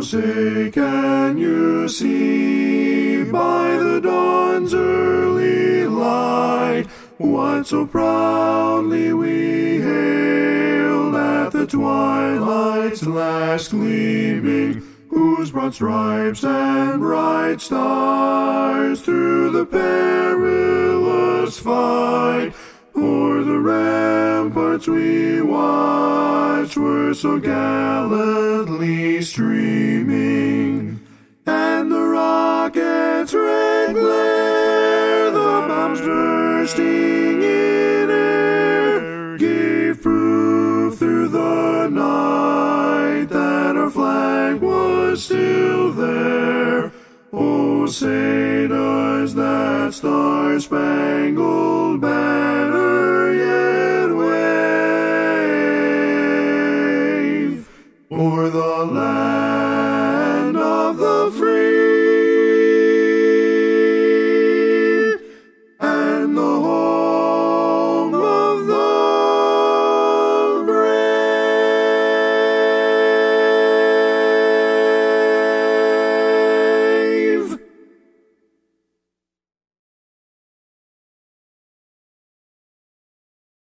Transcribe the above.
say, can you see by the dawn's early light what so proudly we hailed at the twilight's last gleaming, whose broad stripes and bright stars through the perilous fight o'er the ramparts we watched were so gallantly streaming, and the rocket's red glare, the bombs bursting in air, gave proof through the night that our flag was still there. Oh, say does that star-spangled